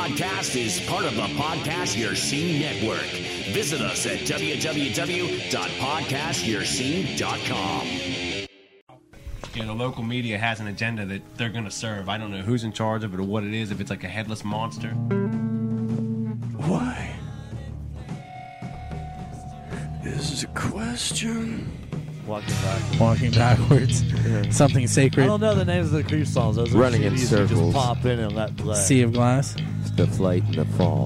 podcast is part of the Podcast Your Scene Network. Visit us at www.podcastyourscene.com. You know, the local media has an agenda that they're going to serve. I don't know who's in charge of it or what it is, if it's like a headless monster. Why? This is a question. Walking backwards. Yeah. Something I sacred. don't know the names of the Creep songs. Those are Running in CDs you circles. just pop in and let play. Sea of Glass. The flight and the fall.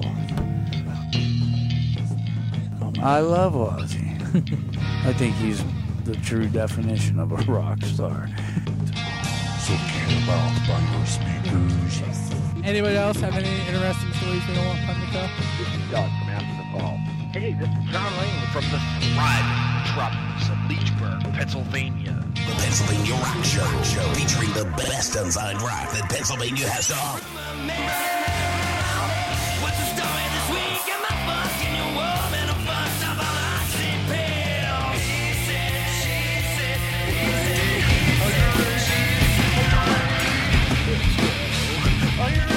I love Ozzy. I think he's the true definition of a rock star. So cannonballs by your speakers. Anybody else have any interesting stories they don't want Pun to tell? This is Doug from After the Fall. Hey, this is John Lane from the Thriving Metropolis of Leechburg, Pennsylvania. The Pennsylvania Rock Show, featuring the best unsigned rock that Pennsylvania has to offer. What's the story this week? Am I fucking your woman? I'm fucked up on oxypill. He said, she said, Are you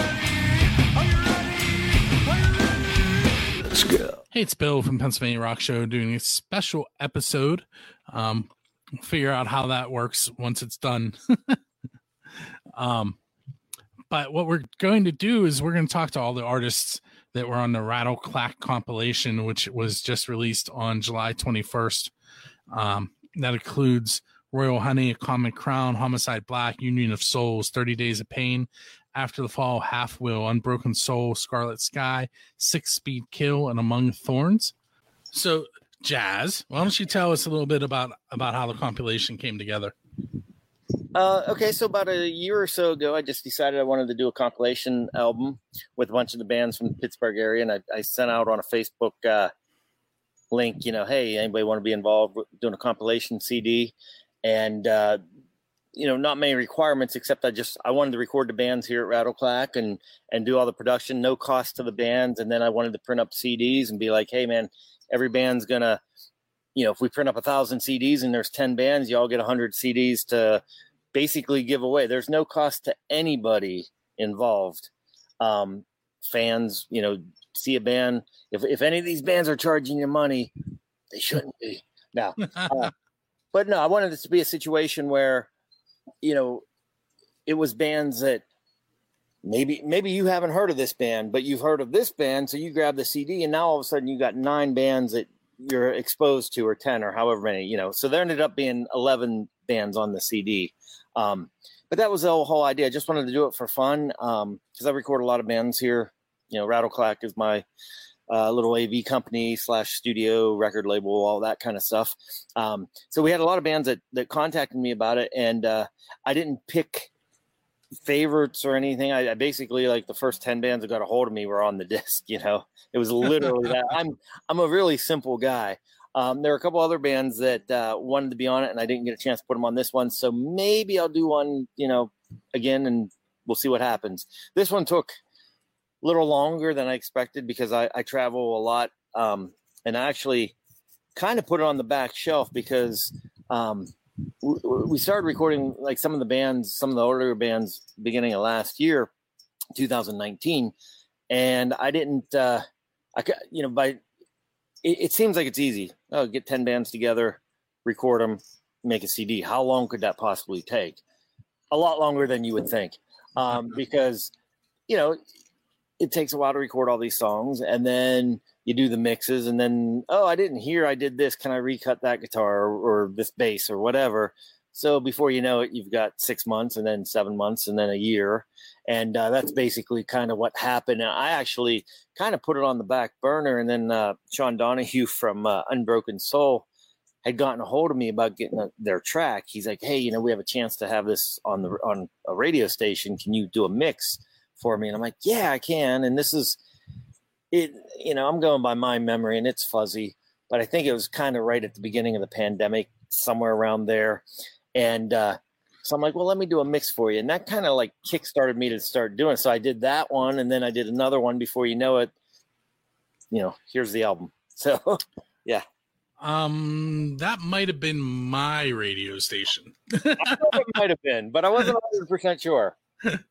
ready? Let's go. Hey, it's Bill from Pennsylvania Rock Show doing a special episode. We'll figure out how that works once it's done. But what we're going to do is we're going to talk to all the artists that were on the Rattle Clack compilation, which was just released on July 21st. That includes Royal Honey, A Common Crown, Homicide Black, Union of Souls, 30 Days of Pain, After the Fall, Half Will, Unbroken Soul, Scarlet Sky, Six Speed Kill, and Among Thorns. So, Jazz, why don't you tell us a little bit about how the compilation came together? Okay, so about a year or so ago, I just decided I wanted to do a compilation album with a bunch of the bands from the Pittsburgh area, and I sent out on a Facebook link, hey, anybody want to be involved with doing a compilation CD? And, not many requirements, except I wanted to record the bands here at Rattle Clack and do all the production, no cost to the bands. And then I wanted to print up CDs and be like, hey, man, every band's going to, if we print up 1,000 CDs and there's 10 bands, you all get 100 CDs to basically give away. There's no cost to anybody involved. Fans, see a band. If any of these bands are charging you money, they shouldn't be. No. But no, I wanted it to be a situation where, it was bands that maybe you haven't heard of this band, but you've heard of this band. So you grab the CD and now all of a sudden you got 9 bands that you're exposed to, or 10 or however many, so there ended up being 11 bands on the CD. But that was the whole idea. I just wanted to do it for fun. Cause I record a lot of bands here. Rattle Clack is my little AV company / studio, record label, all that kind of stuff. So we had a lot of bands that contacted me about it, and I didn't pick favorites or anything. I basically, like, the first 10 bands that got a hold of me were on the disc. It was literally that. I'm a really simple guy. There were a couple other bands that wanted to be on it, and I didn't get a chance to put them on this one. So maybe I'll do one, again, and we'll see what happens. This one took a little longer than I expected because I travel a lot. And I actually kind of put it on the back shelf because we started recording like some of the earlier bands beginning of last year, 2019. And I didn't, it seems like it's easy. Oh, get 10 bands together, record them, make a CD. How long could that possibly take? A lot longer than you would think. Because, it takes a while to record all these songs, and then you do the mixes, and then, I didn't hear I did this. Can I recut that guitar or this bass or whatever? So before you know it, you've got 6 months and then 7 months and then a year. And that's basically kind of what happened. And I actually kind of put it on the back burner. And then Sean Donahue from Unbroken Soul had gotten a hold of me about getting their track. He's like, hey, we have a chance to have this on a radio station. Can you do a mix for me? And I'm like, yeah, I can. And this is it. I'm going by my memory and it's fuzzy, but I think it was kind of right at the beginning of the pandemic, somewhere around there. And so I'm like, well, let me do a mix for you. And that kind of like kickstarted me to start doing it. So I did that one. And then I did another one. Before you know it, here's the album. So, yeah. That might have been my radio station. I know it might have been, but I wasn't 100% sure.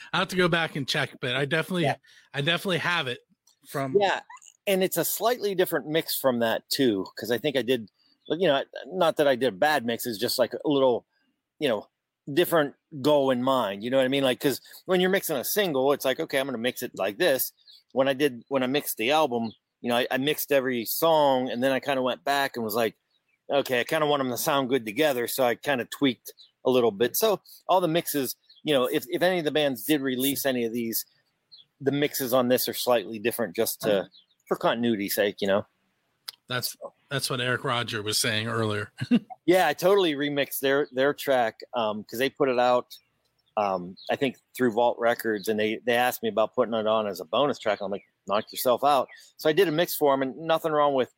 I have to go back and check, but I definitely have it from. Yeah, and it's a slightly different mix from that too, because I think I did, not that I did a bad mix, it's just like a little, different goal in mind. You know what I mean? Like, because when you're mixing a single, it's like, okay, I'm going to mix it like this. When I mixed the album, I mixed every song, and then I kind of went back and was like, okay, I kind of want them to sound good together, so I kind of tweaked a little bit. So all the mixes, if any of the bands did release any of these, the mixes on this are slightly different just for continuity's sake, That's what Eric Roger was saying earlier. Yeah, I totally remixed their track because they put it out, I think, through Vault Records, and they asked me about putting it on as a bonus track. I'm like, knock yourself out. So I did a mix for them, and nothing wrong with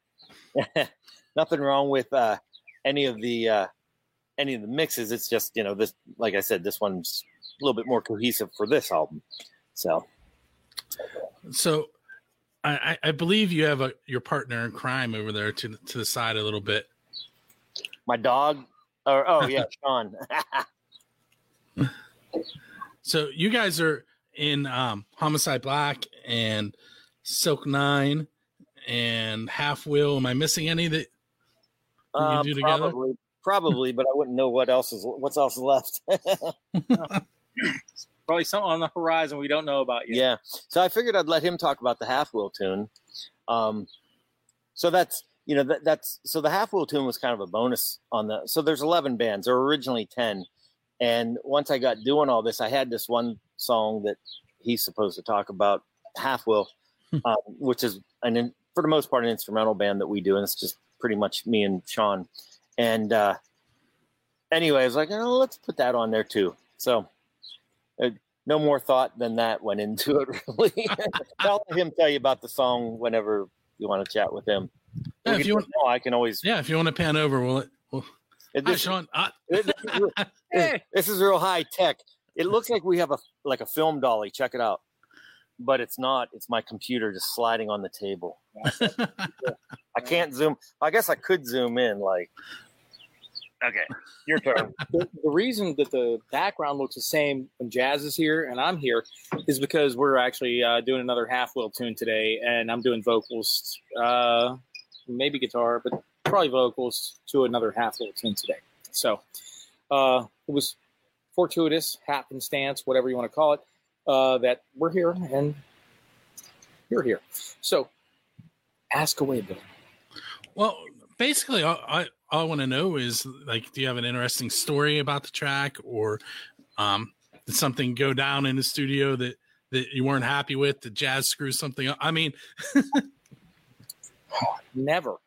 any of the mixes. It's just this, like I said, this one's a little bit more cohesive for this album. So I believe you have your partner in crime over there to the side a little bit. My dog, yeah, Sean. So you guys are in Homicide Black and Silk 9 and Half Wheel. Am I missing any that you do together? Probably, but I wouldn't know what else is left. Probably something on the horizon we don't know about yet. Yeah. So I figured I'd let him talk about the Half Wheel tune. So that's so the Half Wheel tune was kind of a bonus on so there's 11 bands. There were originally 10. And once I got doing all this, I had this one song that he's supposed to talk about, Half Wheel, which is for the most part an instrumental band that we do, and it's just pretty much me and Sean. And anyway, I was like, let's put that on there too. So no more thought than that went into it, really. I'll let him tell you about the song whenever you want to chat with him. Yeah, if you want, I can always. Yeah, if you want to pan over, hi, Sean. This is real high tech. It looks like we have a film dolly. Check it out, but it's not. It's my computer just sliding on the table. I can't zoom. I guess I could zoom in. Okay, your turn. The reason that the background looks the same when Jazz is here and I'm here is because we're actually doing another Half Wheel tune today, and I'm doing vocals, maybe guitar, but probably vocals to another Half Wheel tune today. So it was fortuitous, happenstance, whatever you want to call it, that we're here and you're here. So ask away, Bill. Well, basically, all I want to know is, do you have an interesting story about the track, or did something go down in the studio that you weren't happy with? Did Jazz screw something up? I mean, never.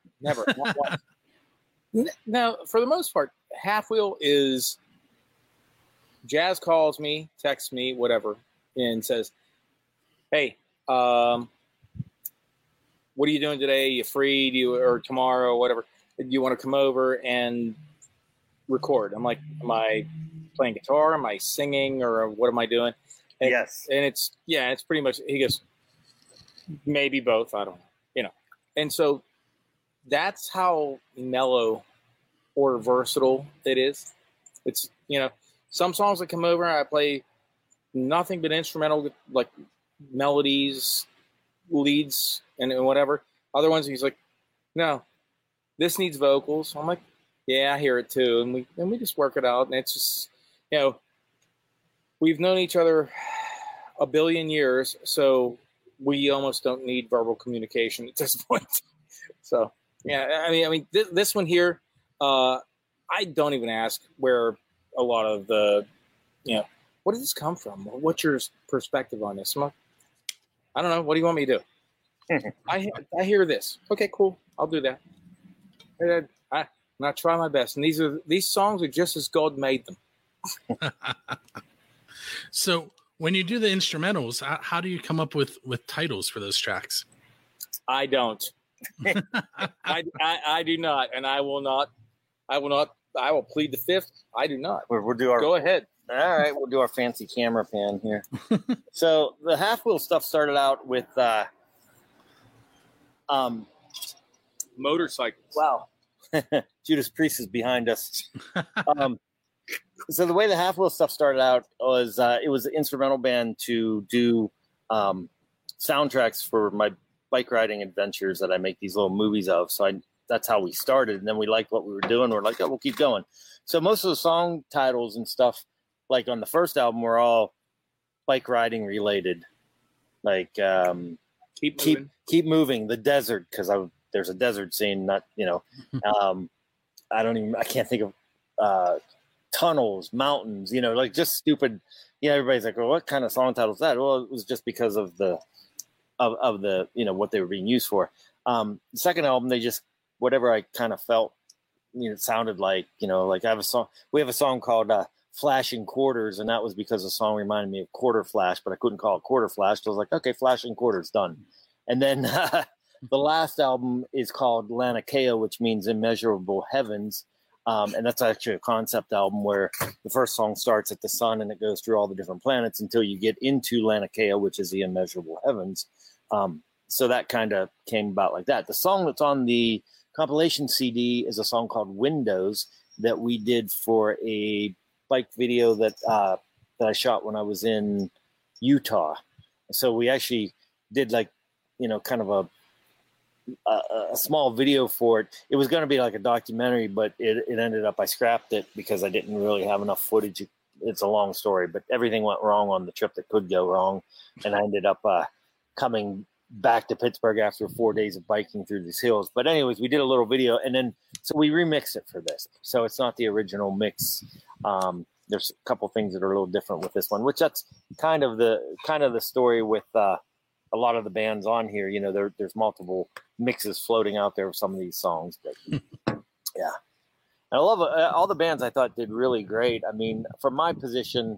Now, for the most part, Half Wheel is Jazz calls me, texts me, whatever, and says, "Hey, what are you doing today? You free? Or tomorrow, whatever? Do you want to come over and record?" I'm like, "Am I playing guitar? Am I singing? Or what am I doing?" And, yes. And it's pretty much, he goes, "Maybe both. I don't know." And so that's how mellow or versatile it is. It's, some songs that come over, I play nothing but instrumental, like melodies, leads, and whatever. Other ones, he's like, "No, this needs vocals." I'm like, "Yeah, I hear it too." And we just work it out. And it's just, we've known each other a billion years, so we almost don't need verbal communication at this point. So, yeah, I mean, this one here, I don't even ask where a lot of the, what did this come from? What's your perspective on this? I'm like, "I don't know. What do you want me to do?" I hear this. Okay, cool. I'll do that. And I try my best. And these songs are just as God made them. So when you do the instrumentals, how do you come up with titles for those tracks? I don't. I do not, and I will not. I will plead the fifth. I do not. We'll do our. Go ahead. All right, we'll do our fancy camera pan here. So the Half Wheel stuff started out with motorcycles. Wow. Judas Priest is behind us. So the way the Half Wheel stuff started out was it was an instrumental band to do soundtracks for my bike riding adventures that I make these little movies of. So that's how we started. And then we liked what we were doing. We're like, oh, we'll keep going. So most of the song titles and stuff, like on the first album, were all bike riding related. Like keep moving, the desert, because there's a desert scene. Not I can't think of tunnels, mountains. Like just stupid. Everybody's like, well, what kind of song title is that? Well, it was just because of the what they were being used for. The second album, they just whatever I kind of felt, it sounded like. Like I have a song. We have a song called Flashing Quarters, and that was because the song reminded me of Quarter Flash, but I couldn't call it Quarter Flash. So I was like, okay, Flashing Quarters, done. And then the last album is called Lanakea, which means Immeasurable Heavens. And that's actually a concept album where the first song starts at the sun and it goes through all the different planets until you get into Lanakea, which is the Immeasurable Heavens. So that kind of came about like that. The song that's on the compilation CD is a song called Windows that we did for a bike video that I shot when I was in Utah. So we actually did kind of a small video for it. It was going to be like a documentary, but it ended up I scrapped it because I didn't really have enough footage. It's a long story, but everything went wrong on the trip that could go wrong, and I ended up coming back to Pittsburgh after 4 days of biking through these hills. But anyways, we did a little video, and then so we remixed it for this. So it's not the original mix. There's a couple things that are a little different with this one, which that's kind of the story with a lot of the bands on here. There's multiple mixes floating out there of some of these songs, but yeah. And I love all the bands. I thought did really great. I mean, from my position,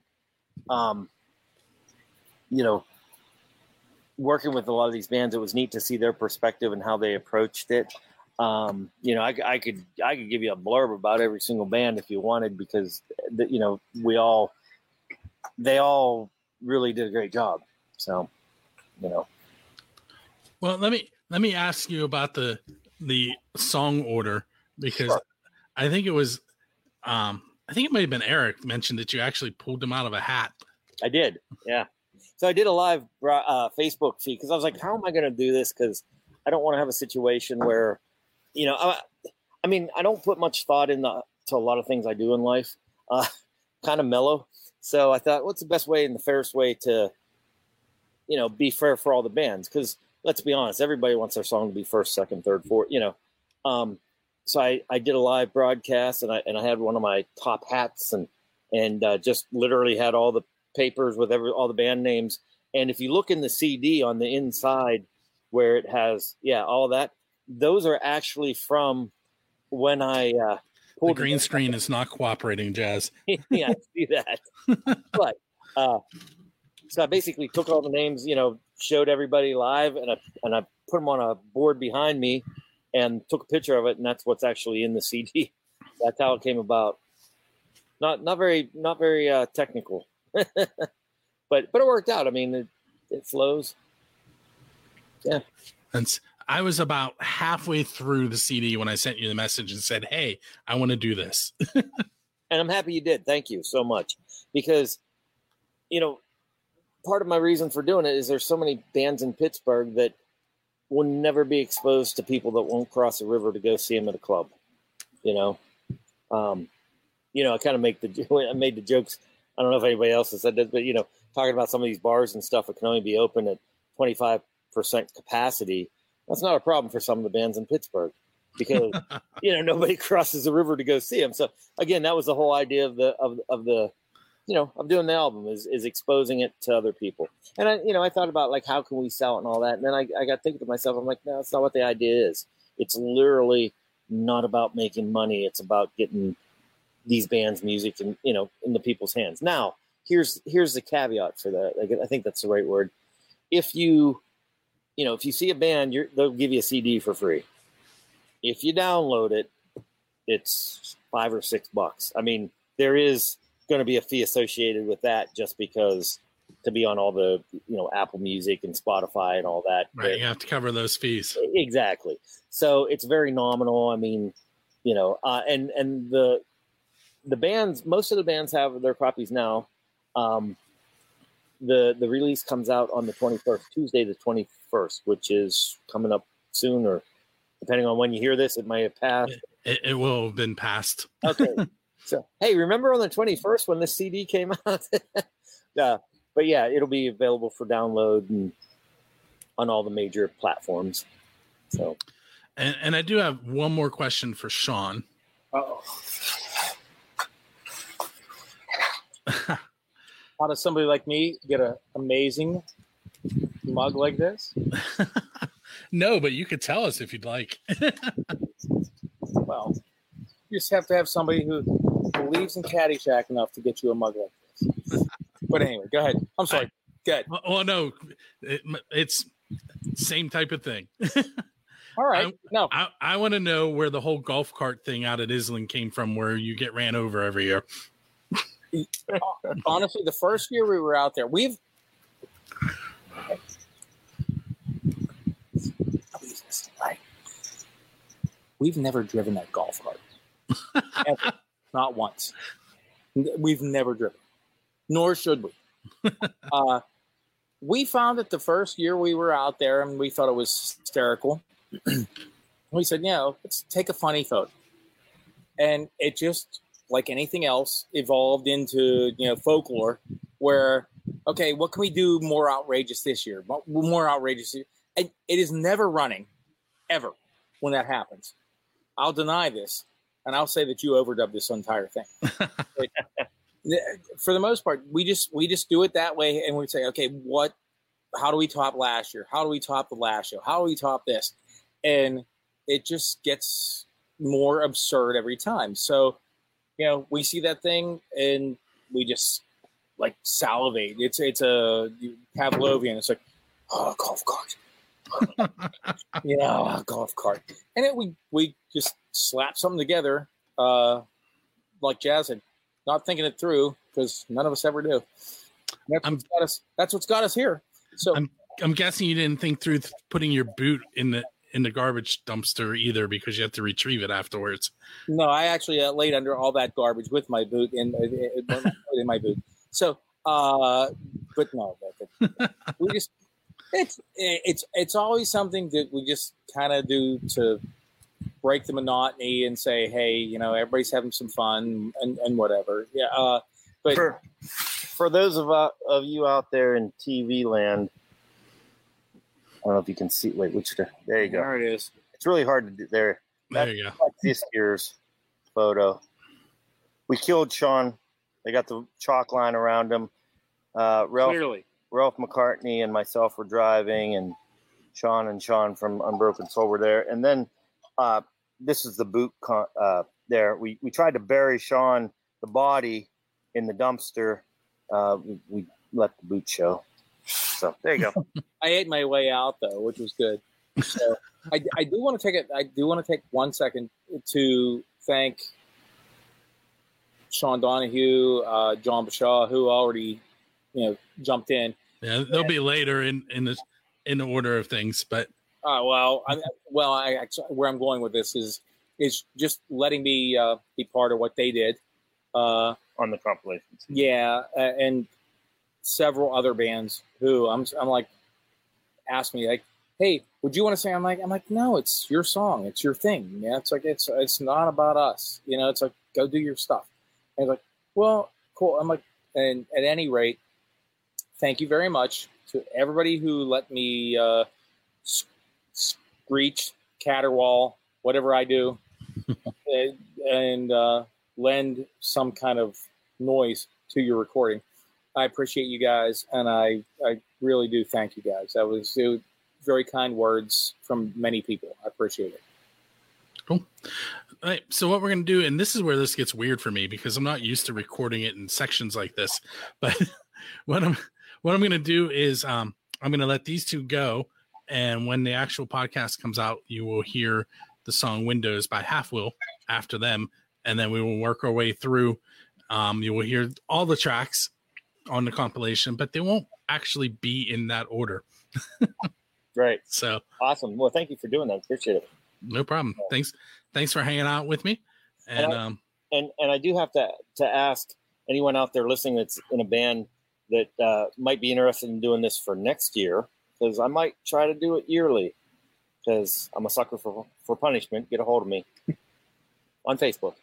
working with a lot of these bands, it was neat to see their perspective and how they approached it. I could give you a blurb about every single band if you wanted, because they all really did a great job. So, Well, let me ask you about the song order, because sure. I think it was, I think it might have been Eric mentioned that you actually pulled them out of a hat. I did. Yeah. So I did a live Facebook feed because I was like, how am I going to do this? Because I don't want to have a situation where, I mean, I don't put much thought to a lot of things I do in life, kind of mellow. So I thought, what's the best way and the fairest way to, be fair for all the bands? Because let's be honest, everybody wants their song to be first, second, third, fourth, So I did a live broadcast, and I had one of my top hats and just literally had all the papers with all the band names. And if you look in the CD on the inside where it has, all of that, those are actually from when I pulled the green screen is not cooperating, Jazz. Yeah, I see that. But so I basically took all the names, showed everybody live, and I put them on a board behind me and took a picture of it, and that's what's actually in the CD. That's how it came about. Not very technical, but it worked out. I mean, it flows. Yeah. And I was about halfway through the CD when I sent you the message and said, "Hey, I want to do this." And I'm happy you did. Thank you so much, because part of my reason for doing it is there's so many bands in Pittsburgh that will never be exposed to people that won't cross the river to go see them at a club. I kind of I made the jokes. I don't know if anybody else has said this, but talking about some of these bars and stuff that can only be open at 25% capacity. That's not a problem for some of the bands in Pittsburgh, because nobody crosses the river to go see them. So again, that was the whole idea of doing the album is exposing it to other people. And I thought about like, how can we sell it and all that? And then I got thinking to myself, I'm like, no, that's not what the idea is. It's literally not about making money. It's about getting these bands' music in the people's hands. Now, here's the caveat for that. I think that's the right word. If you see a band, they'll give you a CD for free. If you download it, it's $5 or $6. I mean, there is going to be a fee associated with that, just because to be on all the Apple Music and Spotify and all that. Right, you have to cover those fees. Exactly. So it's very nominal. I mean, and the bands, most of the bands have their copies now. The release comes out on the 21st, Tuesday the 21st, which is coming up soon, or depending on when you hear this, it might have passed. It will have been passed. Okay. So, hey, remember on the 21st when this CD came out? But yeah, it'll be available for download and on all the major platforms. So, and I do have one more question for Sean. Uh-oh. How does somebody like me get an amazing mug like this? No, but you could tell us if you'd like. Well, you just have to have somebody who believes in Caddyshack enough to get you a mug like this. But anyway, go ahead. I'm sorry. Go ahead. Well, no, it's same type of thing. All right. I want to know where the whole golf cart thing out at Island came from, where you get ran over every year. Honestly, the first year we were out there, we've never driven that golf cart. Ever. Not once. We've never driven. Nor should we. We found it the first year we were out there, and we thought it was hysterical. We said, let's take a funny photo. And it just, like anything else, evolved into, folklore where, okay, what can we do more outrageous this year? More outrageous. And it is never running, ever, when that happens. I'll deny this, and I'll say that you overdubbed this entire thing. For the most part, we just do it that way, and we say, okay, how do we top last year? How do we top the last show? How do we top this? And it just gets more absurd every time. So, we see that thing and we just like salivate. It's a Pavlovian. It's like, oh, golf cart. Yeah, golf cart. And then we just slap something together, like Jazz said, not thinking it through, because none of us ever do. That's what's got us here. So I'm guessing you didn't think through putting your boot in the garbage dumpster either, because you have to retrieve it afterwards. No, I actually laid under all that garbage with my boot in my boot. So, but no, we just it's always something that we just kind of do to break the monotony and say, hey, everybody's having some fun and whatever. Yeah, but for those of you out there in TV land. I don't know if you can see. Wait, there you go. There it is. It's really hard to do there. There you go. Like this year's photo. We killed Sean. They got the chalk line around him. Clearly. Ralph McCartney and myself were driving, and Sean from Unbroken Soul were there. And then this is the boot there. We tried to bury Sean, the body, in the dumpster. We let the boot show. So there you go. I ate my way out though, which was good. So I do want to take 1 second to thank Sean Donahue, John Bashaw, who already jumped in. Yeah, they'll be later in the order of things, but where I'm going with this is just letting me be part of what they did on the compilations. Yeah, and several other bands who I'm like, ask me like, hey, would you want to sing? I'm like, no, it's your song, it's your thing. Yeah, it's like it's not about us. It's like, go do your stuff. And he's like, well, cool. I'm like, and at any rate, thank you very much to everybody who let me screech, caterwaul, whatever I do, and lend some kind of noise to your recording. I appreciate you guys, and I really do thank you guys. That was very kind words from many people. I appreciate it. Cool. All right, so what we're going to do, and this is where this gets weird for me because I'm not used to recording it in sections like this, but what I'm going to do is I'm going to let these two go, and when the actual podcast comes out, you will hear the song Windows by Half Wheel after them, and then we will work our way through. You will hear all the tracks on the compilation, but they won't actually be in that order. Right. So awesome. Well, thank you for doing that. Appreciate it. No problem. Thanks for hanging out with me. And and I do have to ask anyone out there listening that's in a band that might be interested in doing this for next year, because I might try to do it yearly, because I'm a sucker for punishment. Get a hold of me on Facebook.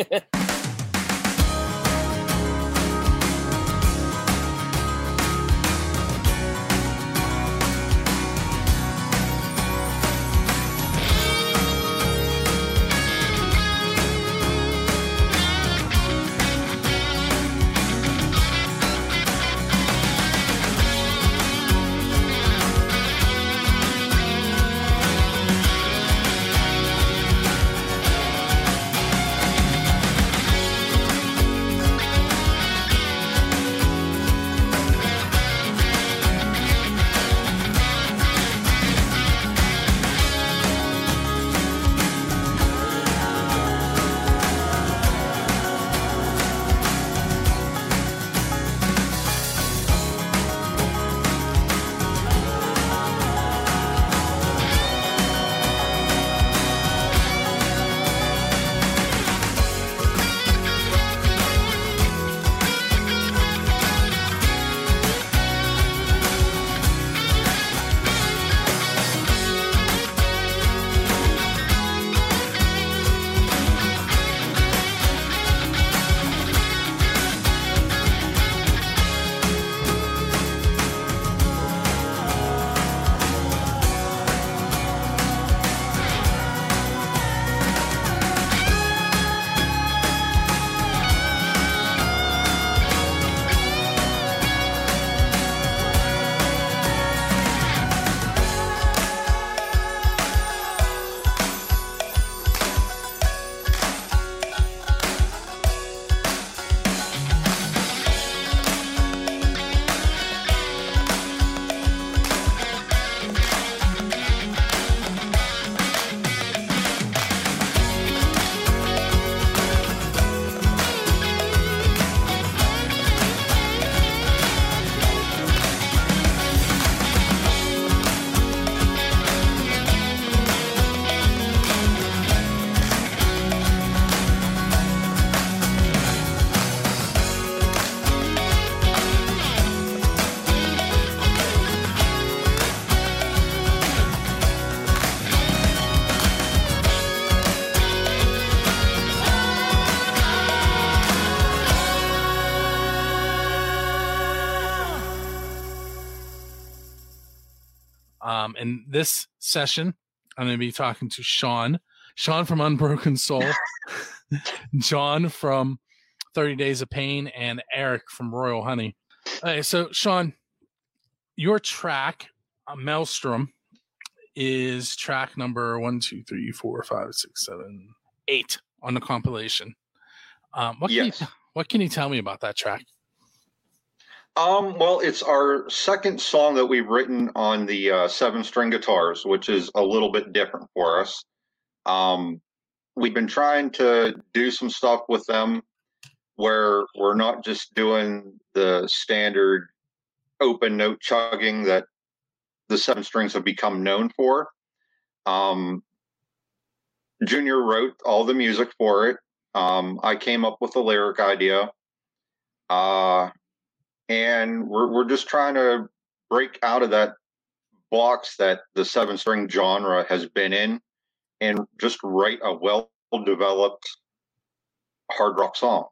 In this session, I'm going to be talking to Sean from Unbroken Soul, John from 30 Days of Pain, and Eric from Royal Honey. Okay, so Sean, your track, Maelstrom, is track number 1, 2, 3, 4, 5, 6, 7, 8 on the compilation. What can you tell me about that track? Well, it's our second song that we've written on the 7-string guitars, which is a little bit different for us. We've been trying to do some stuff with them where we're not just doing the standard open note chugging that the 7 strings have become known for. Junior wrote all the music for it. I came up with the lyric idea. And we're just trying to break out of that box that the 7-string genre has been in and just write a well-developed hard rock song.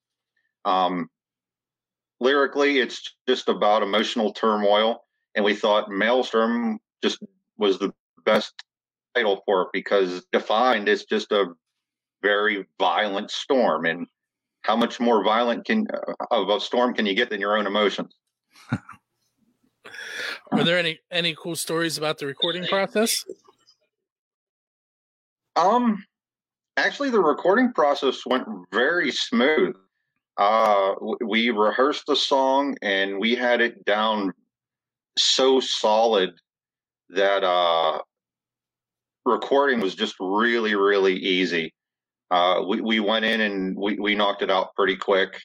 Lyrically, it's just about emotional turmoil, and we thought Maelstrom just was the best title for it because defined is just a very violent storm, and how much more violent of a storm can you get than your own emotions? Are there any cool stories about the recording process? Actually, the recording process went very smooth. We rehearsed the song and we had it down so solid that recording was just really, really easy. We went in and we knocked it out pretty quick.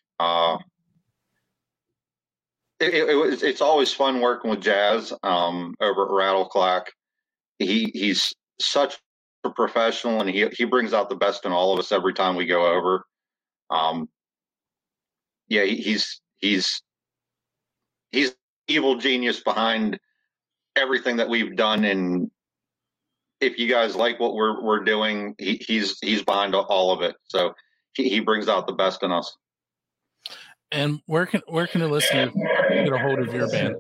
It's always fun working with Jazz over at Rattle Clack. He's such a professional, and he brings out the best in all of us every time we go over. Yeah, he's evil genius behind everything that we've done, and if you guys like what we're doing, he's behind all of it. So he brings out the best in us. And where can a listener get a hold of your band?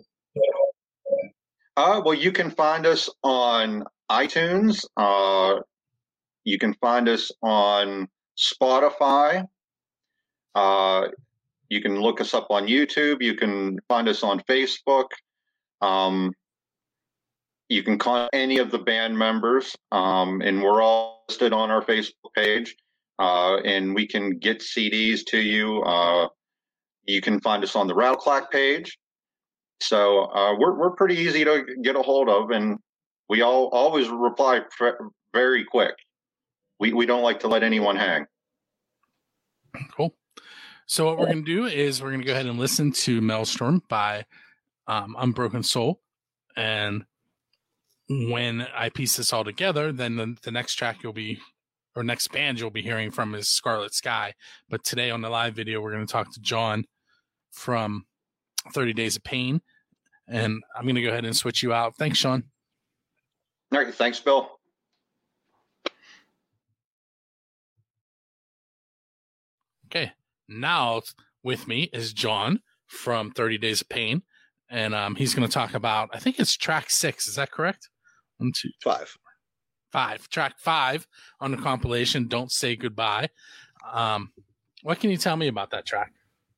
Well, you can find us on iTunes. You can find us on Spotify. You can look us up on YouTube. You can find us on Facebook. You can contact any of the band members, and we're all listed on our Facebook page. And we can get CDs to you. You can find us on the Rattle Clack page. So we're pretty easy to get a hold of, and we always reply very quick. We don't like to let anyone hang. Cool. So what we're going to do is we're going to go ahead and listen to Maelstrom by Unbroken Soul. And when I piece this all together, then the next track next band you'll be hearing from is Scarlet Sky. But today on the live video, we're going to talk to John from 30 Days of Pain. And I'm going to go ahead and switch you out. Thanks, Sean. All right. Thanks, Bill. Okay. Now with me is John from 30 Days of Pain. And he's going to talk about, I think it's track 6. Is that correct? 1, 2, 3, 5. Track 5 on the compilation, Don't Say Goodbye. What can you tell me about that track?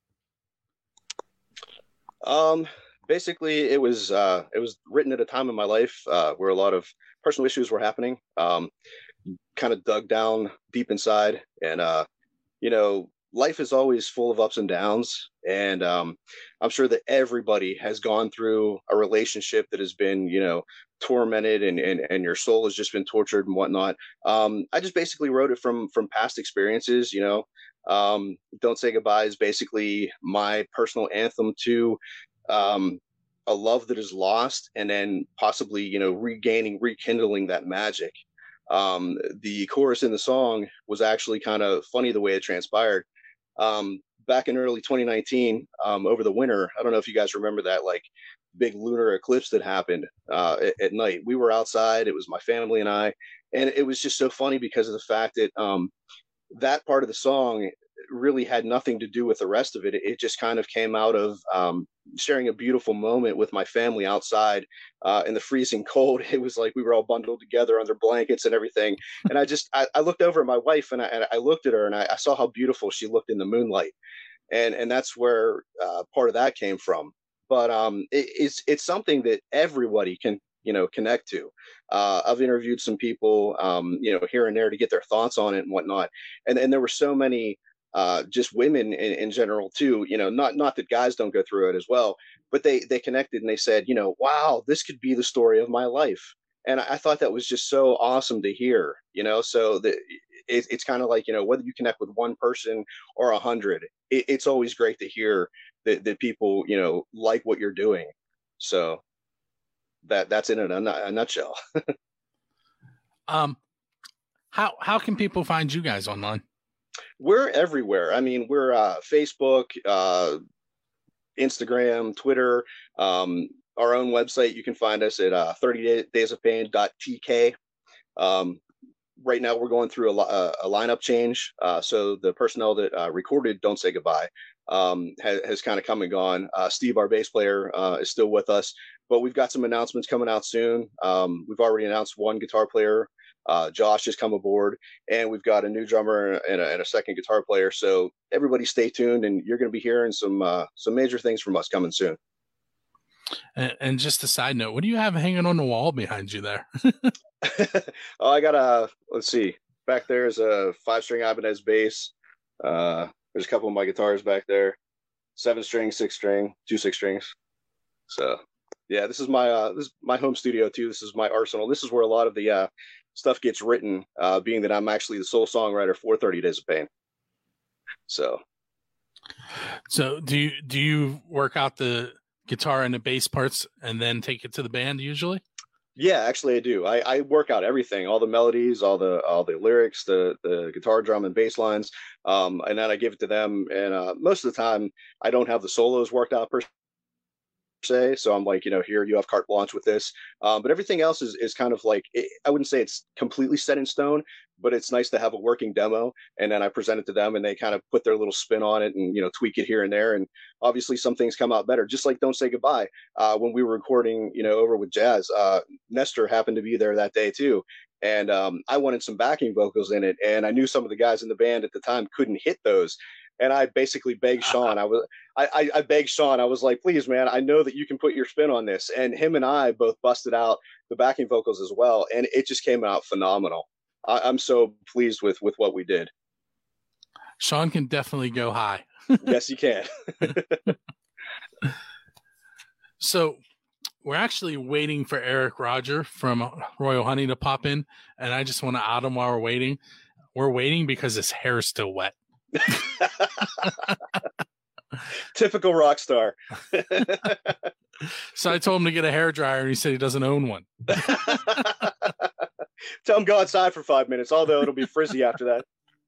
Basically, it was written at a time in my life where a lot of personal issues were happening. Kind of dug down deep inside, and life is always full of ups and downs. And I'm sure that everybody has gone through a relationship that has been, tormented, and your soul has just been tortured and whatnot. I just basically wrote it from past experiences. Don't Say Goodbye is basically my personal anthem to a love that is lost, and then possibly, rekindling that magic. The chorus in the song was actually kind of funny the way it transpired. Back in early 2019, over the winter, I don't know if you guys remember that big lunar eclipse that happened at night. We were outside. It was my family and I, and it was just so funny because of the fact that that part of the song really had nothing to do with the rest of it. It just kind of came out of sharing a beautiful moment with my family outside in the freezing cold. It was like we were all bundled together under blankets and everything. And I looked over at my wife, and I looked at her, and I saw how beautiful she looked in the moonlight. And that's where part of that came from. But it's something that everybody can connect to. I've interviewed some people here and there to get their thoughts on it and whatnot. And there were so many just women in general too, not that guys don't go through it as well, but they connected and they said, wow, this could be the story of my life. And I thought that was just so awesome to hear, so that it's kind of like, whether you connect with one person or 100, it's always great to hear that people, like what you're doing. So that's in a nutshell. How can people find you guys online? We're everywhere. I mean, we're Facebook, Instagram, Twitter, our own website. You can find us at 30daysofpain.tk. Right now, we're going through a lineup change. So the personnel that recorded Don't Say Goodbye has kind of come and gone. Steve, our bass player, is still with us, but we've got some announcements coming out soon. We've already announced one guitar player. Josh has come aboard, and we've got a new drummer and a second guitar player. So everybody stay tuned, and you're going to be hearing some major things from us coming soon. And just a side note, what do you have hanging on the wall behind you there? Oh, I got let's see. Back there is a 5-string Ibanez bass. There's a couple of my guitars back there, 7-string, 6-string, 2 6-strings. So yeah, this is my home studio too. This is my arsenal. This is where a lot of the stuff gets written, being that I'm actually the sole songwriter for 30 Days of Pain. So do you work out the guitar and the bass parts and then take it to the band usually? Yeah, actually I do. I work out everything, all the melodies, all the lyrics, the guitar, drum, and bass lines, and then I give it to them. And most of the time, I don't have the solos worked out per se. So I'm like, here you have carte blanche with this. But everything else is kind of like, I wouldn't say it's completely set in stone, but it's nice to have a working demo. And then I present it to them and they kind of put their little spin on it and, tweak it here and there. And obviously some things come out better, just like Don't Say Goodbye. When we were recording, over with Jazz, Nestor happened to be there that day too. And I wanted some backing vocals in it. And I knew some of the guys in the band at the time couldn't hit those. And I basically begged Sean. I begged Sean. I was like, please, man, I know that you can put your spin on this. And him and I both busted out the backing vocals as well. And it just came out phenomenal. I'm so pleased with what we did. Sean can definitely go high. Yes, he can. So we're actually waiting for Eric Roger from Royal Honey to pop in. And I just want to out him while we're waiting. We're waiting because his hair is still wet. Typical rock star. So I told him to get a hairdryer and he said he doesn't own one. Tell him go outside for 5 minutes, although it'll be frizzy after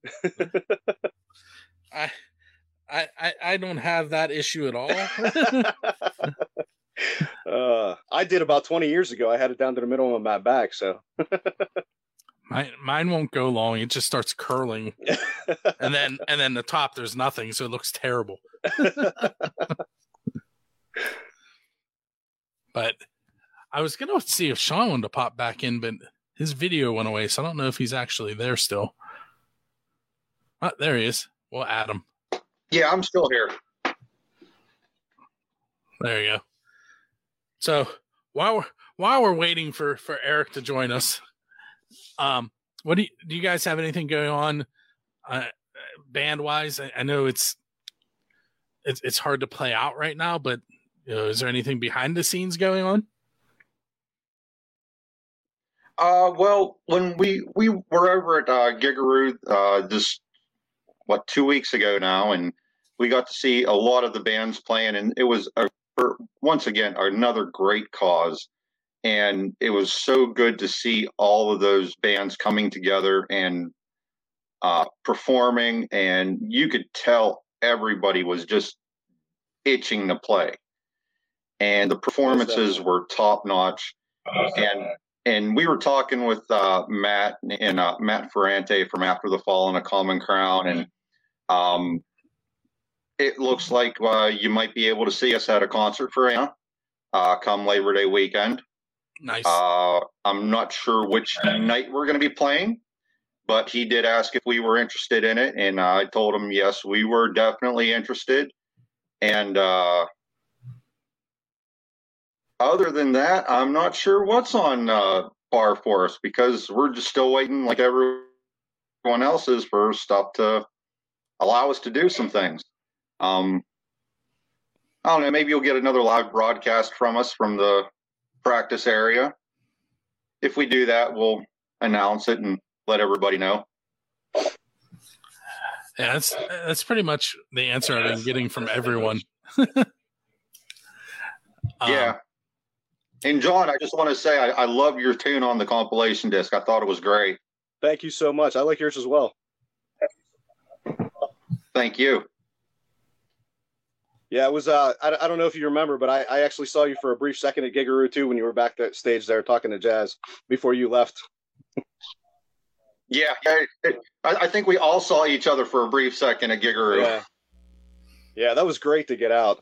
that. I don't have that issue at all. I did about 20 years ago. I had it down to the middle of my back, so Mine won't go long. It just starts curling, and then the top there's nothing, so it looks terrible. But I was gonna see if Sean wanted to pop back in, but his video went away, so I don't know if he's actually there still. There he is. We'll add him. Yeah, I'm still here. There you go. So while we're waiting for Eric to join us. What do you guys have anything going on band wise? I know it's hard to play out right now, but is there anything behind the scenes going on? Well, when we were over at Gigaroo this 2 weeks ago now, and we got to see a lot of the bands playing, and it was once again another great cause. And it was so good to see all of those bands coming together and performing. And you could tell everybody was just itching to play. And the performances were top notch. And we were talking with Matt and Matt Ferrante from After the Fall and A Common Crown. And it looks like you might be able to see us at a concert for come Labor Day weekend. Nice. I'm not sure which night we're going to be playing, but he did ask if we were interested in it, and I told him yes, we were definitely interested. And other than that, I'm not sure what's on bar for us, because we're just still waiting, like everyone else is, for stuff to allow us to do some things. I don't know, maybe you'll get another live broadcast from us from the practice area. If we do that, we'll announce it and let everybody know. Yeah, that's pretty much the answer I've been getting from everyone. Yeah. And John, I just want to say I love your tune on the compilation disc. I thought it was great. Thank you so much. I like yours as well. Thank you. Yeah, it was. I don't know if you remember, but I actually saw you for a brief second at Gigaroo too, when you were back that stage there talking to Jazz before you left. Yeah, I think we all saw each other for a brief second at Gigaroo. Yeah, that was great to get out.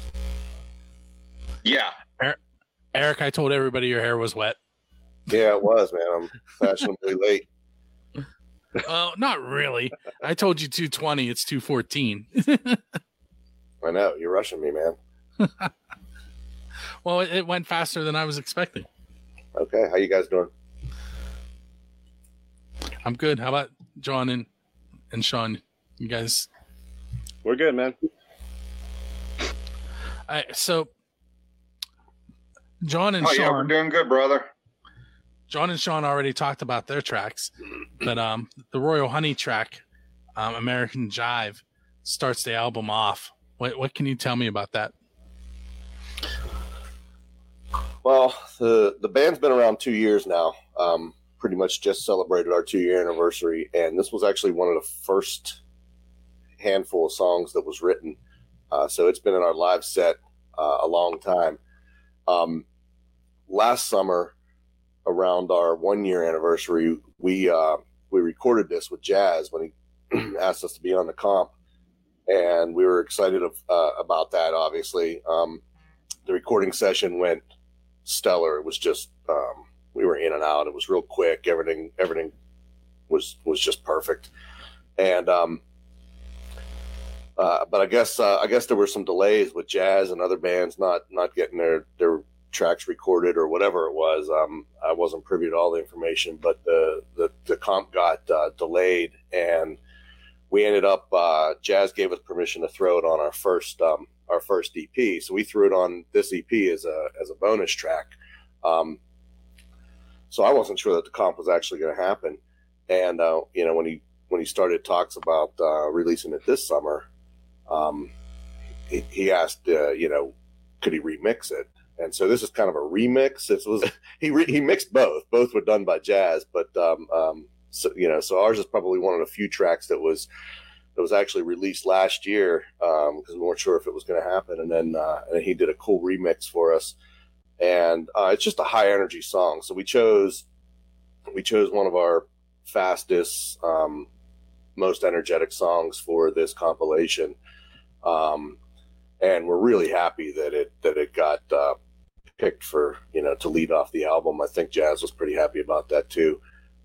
Yeah. Eric, I told everybody your hair was wet. Yeah, it was, man. I'm fashionably late. Well, not really. I told you 2:20. It's 2:14. I know. You're rushing me, man. Well, it went faster than I was expecting. Okay. How you guys doing? I'm good. How about John and Sean? You guys? We're good, man. So John and Sean. Yeah, we're doing good, brother. John and Sean already talked about their tracks, but the Royal Honey track, American Jive, starts the album off. What can you tell me about that? Well, the band's been around 2 years now. Pretty much just celebrated our 2-year anniversary, and this was actually one of the first handful of songs that was written. So it's been in our live set a long time. Last summer, around our 1-year anniversary, we recorded this with Jazz when he asked us to be on the comp, and we were excited about that. Obviously, the recording session went stellar. It was just we were in and out. It was real quick. Everything was just perfect. And but I guess there were some delays with Jazz and other bands not getting their tracks recorded or whatever it was. I wasn't privy to all the information, but the comp got delayed, and we ended up Jazz gave us permission to throw it on our first EP. So we threw it on this EP as a bonus track. So I wasn't sure that the comp was actually going to happen. And when he started talks about releasing it this summer, he asked, could he remix it? And so this is kind of a remix. He mixed both. Both were done by Jazz, but so ours is probably one of the few tracks that was actually released last year because we weren't sure if it was going to happen. And then he did a cool remix for us, and it's just a high energy song. So we chose one of our fastest, most energetic songs for this compilation, and we're really happy that it got picked for to lead off the album. I think Jazz was pretty happy about that too.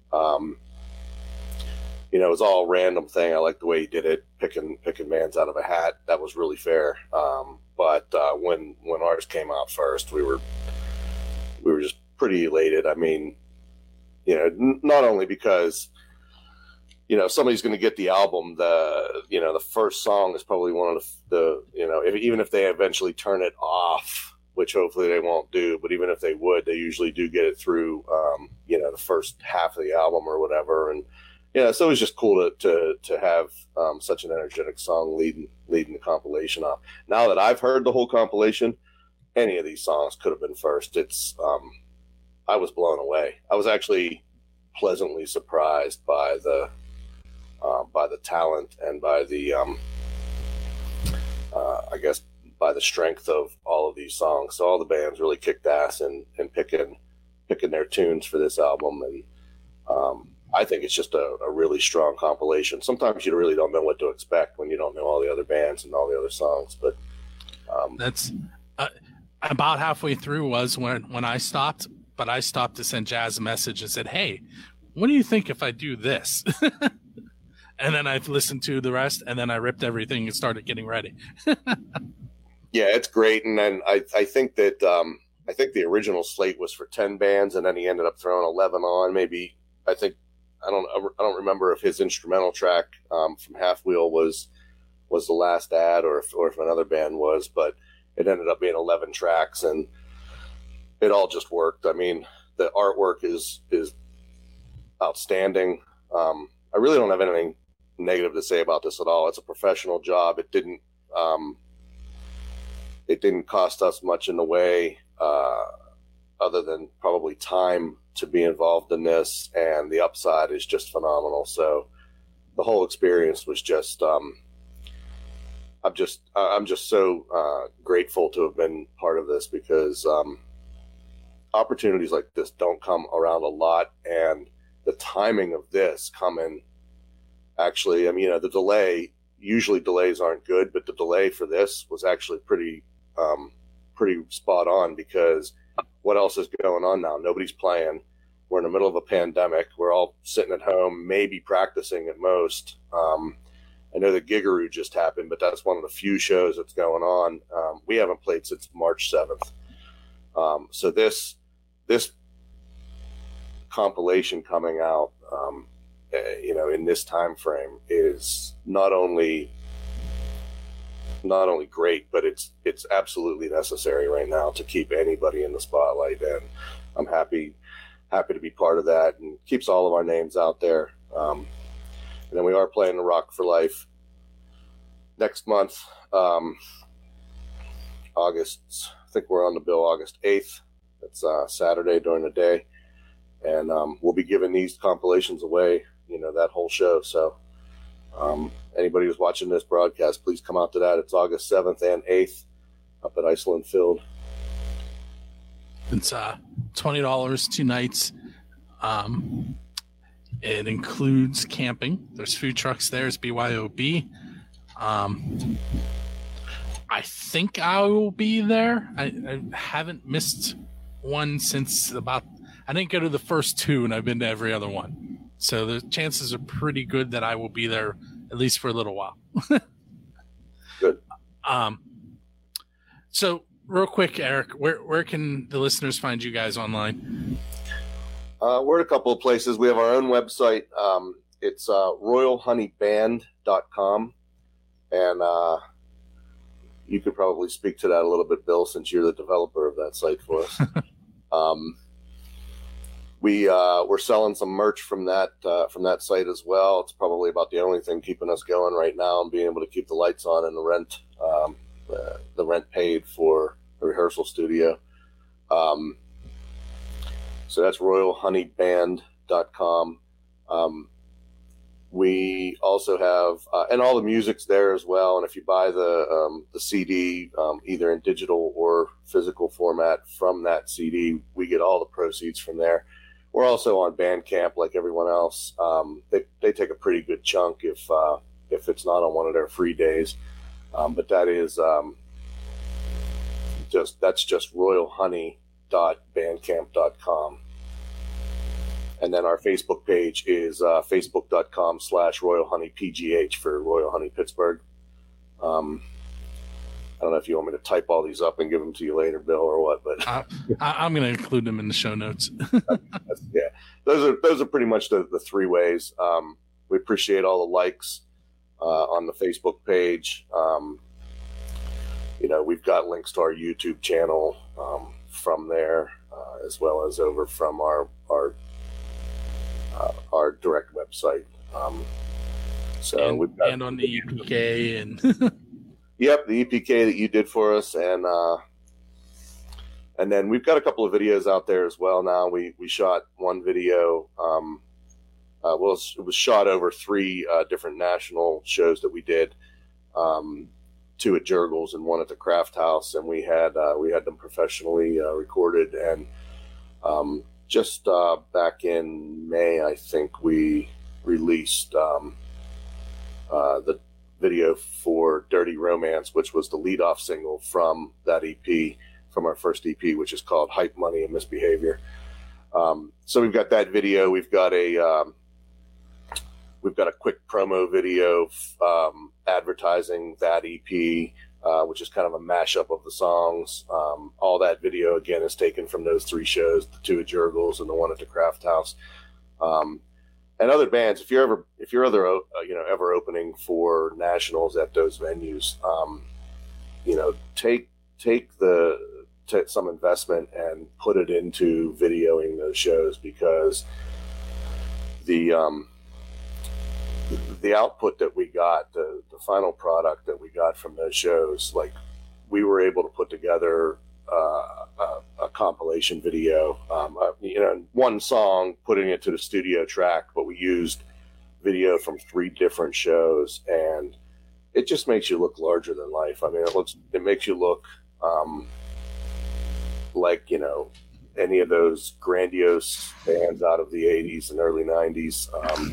It was all a random thing. I like the way he did it, picking bands out of a hat. That was really fair. But when ours came out first, we were just pretty elated. I mean, not only because somebody's going to get the album, the first song is probably one of the even if they eventually turn it off, which hopefully they won't do, but even if they would, they usually do get it through the first half of the album or whatever. And so it was just cool to have such an energetic song leading the compilation off. Now that I've heard the whole compilation, any of these songs could have been first. It's I was blown away. I was actually pleasantly surprised by the talent and by the I guess by the strength of all of these songs. So all the bands really kicked ass in picking their tunes for this album, and I think it's just a really strong compilation. Sometimes you really don't know what to expect when you don't know all the other bands and all the other songs, but that's about halfway through was when I stopped, but I stopped to send Jazz a message and said, "Hey, what do you think if I do this?" And then I've listened to the rest, and then I ripped everything and started getting ready. Yeah, it's great. And then I think that I think the original slate was for 10 bands, and then he ended up throwing 11 on. Maybe I don't remember if his instrumental track from Half Wheel was the last ad, or if another band was, but it ended up being 11 tracks, and it all just worked. I mean, the artwork is outstanding. I really don't have anything negative to say about this at all. It's a professional job. It didn't cost us much in the way, other than probably time to be involved in this, and the upside is just phenomenal. So the whole experience was just, I'm just so grateful to have been part of this, because opportunities like this don't come around a lot, and the timing of this coming, actually, I mean, the delay, usually delays aren't good, but the delay for this was actually pretty spot on, because what else is going on now? Nobody's playing. We're in the middle of a pandemic. We're all sitting at home, maybe practicing at most. I know the Gigaroo just happened, but that's one of the few shows that's going on. We haven't played since March 7th. So this compilation coming out, in this time frame is not only great, but it's absolutely necessary right now to keep anybody in the spotlight, and I'm happy to be part of that, and keeps all of our names out there. And then we are playing the Rock for Life next month, August. I think we're on the bill August 8th, It's Saturday during the day, and we'll be giving these compilations away, that whole show. So anybody who's watching this broadcast, please come out to that. It's August 7th and 8th up at Iceland Field. It's $20, 2 nights. It includes camping. There's food trucks there. It's BYOB. I think I will be there. I haven't missed one since I didn't go to the first 2, and I've been to every other one. So the chances are pretty good that I will be there at least for a little while. Good. So real quick, Eric, where can the listeners find you guys online? We're at a couple of places. We have our own website. It's royalhoneyband.com. And you could probably speak to that a little bit, Bill, since you're the developer of that site for us. We're selling some merch from that site as well. It's probably about the only thing keeping us going right now, and being able to keep the lights on and the rent paid for the rehearsal studio. So that's royalhoneyband.com. We also have, and all the music's there as well. And if you buy the CD, either in digital or physical format from that CD, we get all the proceeds from there. We're also on Bandcamp like everyone else. They take a pretty good chunk if it's not on one of their free days. But that is just royalhoney.bandcamp.com. And then our Facebook page is facebook.com/RoyalHoneyPGH for Royal Honey Pittsburgh. I don't know if you want me to type all these up and give them to you later, Bill, or what, but I'm going to include them in the show notes. Yeah, those are pretty much the 3 ways. We appreciate all the likes on the Facebook page. We've got links to our YouTube channel from there, as well as over from our direct website. We've got, and on the EPK and yep, the EPK that you did for us, and then we've got a couple of videos out there as well. Now we shot one video. It was shot over 3 different national shows that we did. 2 at Jurgles and 1 at the Craft House, and we had them professionally recorded. And just back in May, I think we released the video for Dirty Romance, which was the lead-off single from that EP, from our first EP, which is called Hype, Money, and Misbehavior. So we've got that video. We've got a quick promo video advertising that EP, which is kind of a mashup of the songs. All that video, again, is taken from those 3 shows, the 2 at Jurgles and the 1 at the Craft House. And other bands, if you're ever opening for nationals at those venues, take some investment and put it into videoing those shows, because the output that we got, the final product that we got from those shows, like, we were able to put together a compilation video, one song, putting it to the studio track, but we used video from 3 different shows, and it just makes you look larger than life. I mean, it makes you look like, any of those grandiose bands out of the 80s and early 90s,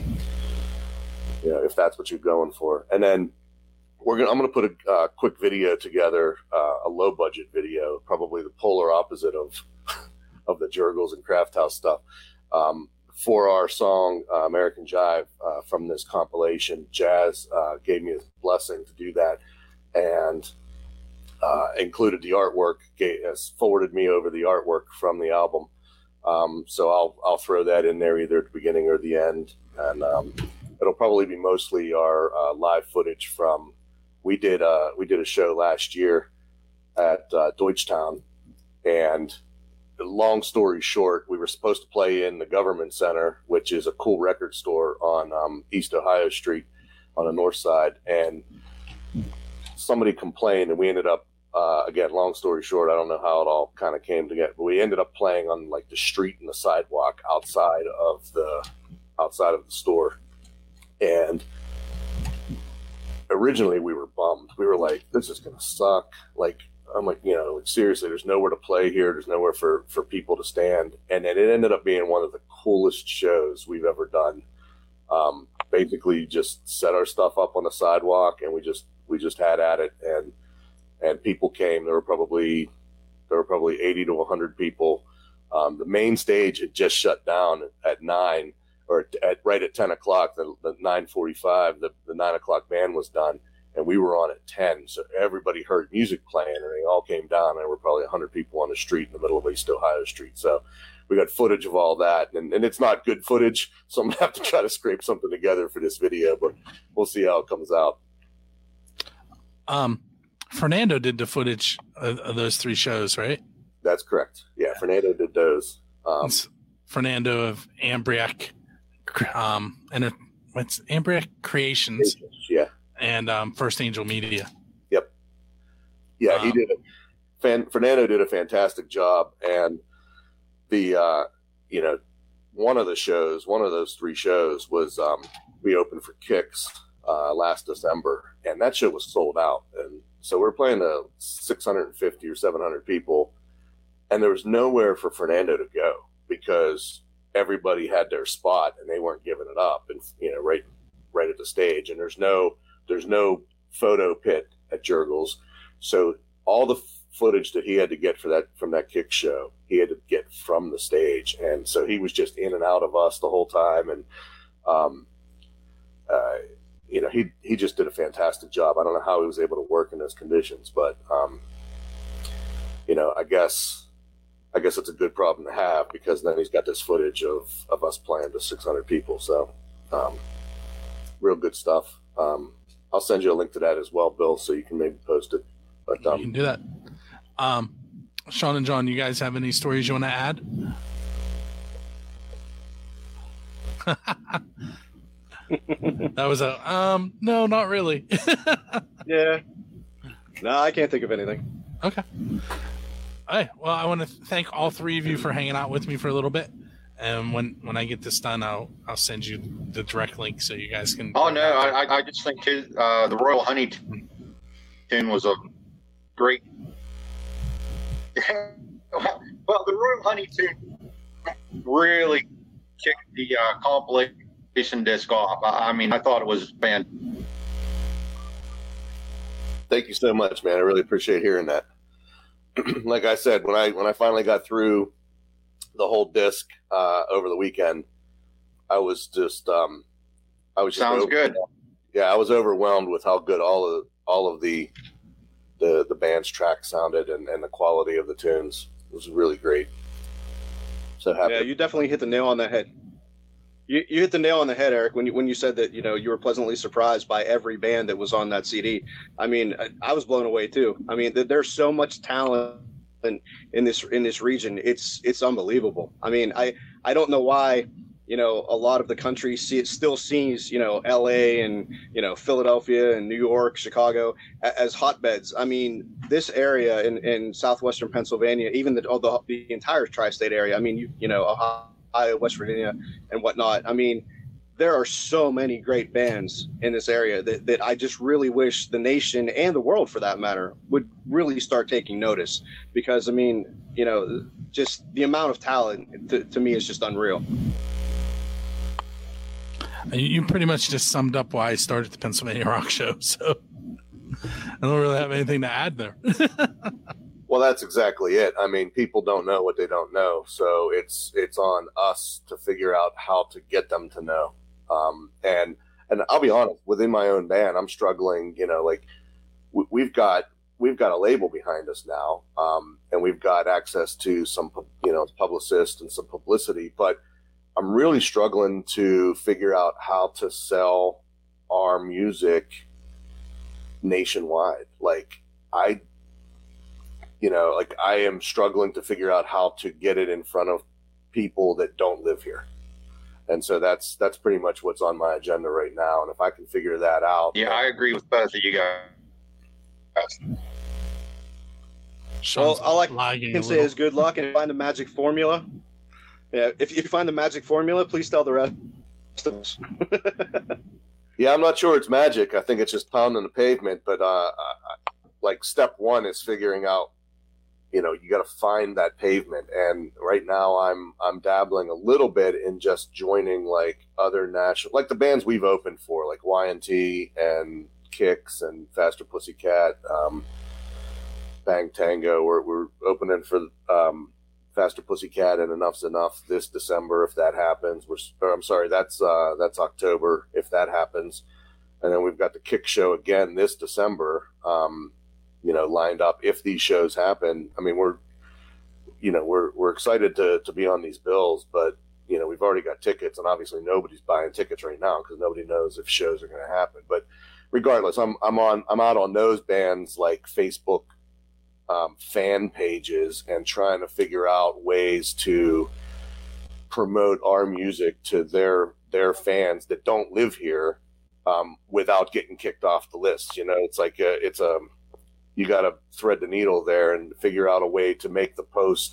if that's what you're going for. And then I'm going to put a quick video together, a low budget video, probably the polar opposite of the Jurgles and Craft House stuff, for our song American Jive from this compilation. Jazz gave me a blessing to do that, and included the artwork, forwarded me over the artwork from the album. So I'll throw that in there either at the beginning or the end, and it'll probably be mostly our live footage from. We did a show last year at Deutschtown, and long story short, we were supposed to play in the Government Center, which is a cool record store on East Ohio Street on the north side, and somebody complained, and we ended up again, long story short, I don't know how it all kind of came together, but we ended up playing on like the street and the sidewalk outside of the store. And originally we were bummed. We were like, this is going to suck. Like, I'm like, like, seriously, there's nowhere to play here. There's nowhere for people to stand. And then it ended up being one of the coolest shows we've ever done. Basically just set our stuff up on the sidewalk and we just had at it, and people came. There were probably 80 to 100 people. The main stage had just shut down at 9 or right at 10 o'clock, the 9:45, the 9 o'clock band was done, and we were on at 10. So everybody heard music playing, and they all came down, and there were probably 100 people on the street in the middle of East Ohio Street. So we got footage of all that, and it's not good footage, so I'm going to have to try to scrape something together for this video, but we'll see how it comes out. Fernando did the footage of those 3 shows, right? That's correct. Yeah, Fernando did those. Fernando of Ambriac, and what's Ambriac Creations? Yeah, and First Angel Media. Yep. Yeah, he did it. Fernando did a fantastic job, and the one of those 3 shows was we opened for Kicks last December, and that show was sold out, and so we're playing to 650 or 700 people, and there was nowhere for Fernando to go because everybody had their spot and they weren't giving it up, and right at the stage, and there's no photo pit at Jurgles, so all the footage that he had to get from that Kick show, he had to get from the stage, and so he was just in and out of us the whole time, and he just did a fantastic job. I don't know how he was able to work in those conditions, but I guess it's a good problem to have, because then he's got this footage of us playing to 600 people. So real good stuff. I'll send you a link to that as well, Bill, so you can maybe post it. But you can do that. Sean and John, you guys have any stories you want to add? That was no, not really. Yeah. No, I can't think of anything. Okay. All right. Well, I want to thank all 3 of you for hanging out with me for a little bit. And when I get this done, I'll send you the direct link so you guys can. Oh no, I just think the Royal Honeyton was a great. Well, the Royal Honeyton really kicked the compilation disc off. I mean, I thought it was fantastic. Thank you so much, man. I really appreciate hearing that. Like I said, when I finally got through the whole disc over the weekend, I was just sounds good. Yeah, I was overwhelmed with how good all of the band's tracks sounded and the quality of the tunes. It was really great. So happy. Yeah, you definitely hit the nail on the head. You hit the nail on the head, Eric, when you said that you were pleasantly surprised by every band that was on that CD. I mean, I was blown away too. I mean, there's so much talent in this region. It's unbelievable. I mean, I don't know why a lot of the country still sees LA and Philadelphia and New York, Chicago as hotbeds. I mean, this area in southwestern Pennsylvania, even the entire tri-state area. I mean, Ohio, West Virginia, and whatnot. I mean, there are so many great bands in this area that I just really wish the nation and the world, for that matter, would really start taking notice. Because I mean, just the amount of talent to me is just unreal. You pretty much just summed up why I started the Pennsylvania Rock Show. So I don't really have anything to add there. Well, that's exactly it. I mean, people don't know what they don't know, so it's on us to figure out how to get them to know. And I'll be honest, within my own band, I'm struggling. We've got a label behind us now, and we've got access to some publicists and some publicity, but I'm really struggling to figure out how to sell our music nationwide. I am struggling to figure out how to get it in front of people that don't live here. And so that's pretty much what's on my agenda right now. And if I can figure that out. Yeah, I agree with both of you guys. Sean's All I lagging can a say little. is good luck and find the magic formula. Yeah, if you find the magic formula, please tell the rest of us. Yeah, I'm not sure it's magic. I think it's just pounding the pavement. But like step one is figuring out, you got to find that pavement. And right now I'm dabbling a little bit in just joining like other national, like the bands we've opened for, like Y&T and Kicks and Faster Pussycat, Bang Tango. We're opening for Faster Pussycat and Enough's Enough this December if that happens. That's October if that happens, and then we've got the Kick show again this December. Lined up if these shows happen. I mean, we're excited to be on these bills, but we've already got tickets, and obviously nobody's buying tickets right now because nobody knows if shows are going to happen. But regardless, I'm out on those bands like Facebook fan pages and trying to figure out ways to promote our music to their fans that don't live here without getting kicked off the list. It's like you got to thread the needle there and figure out a way to make the post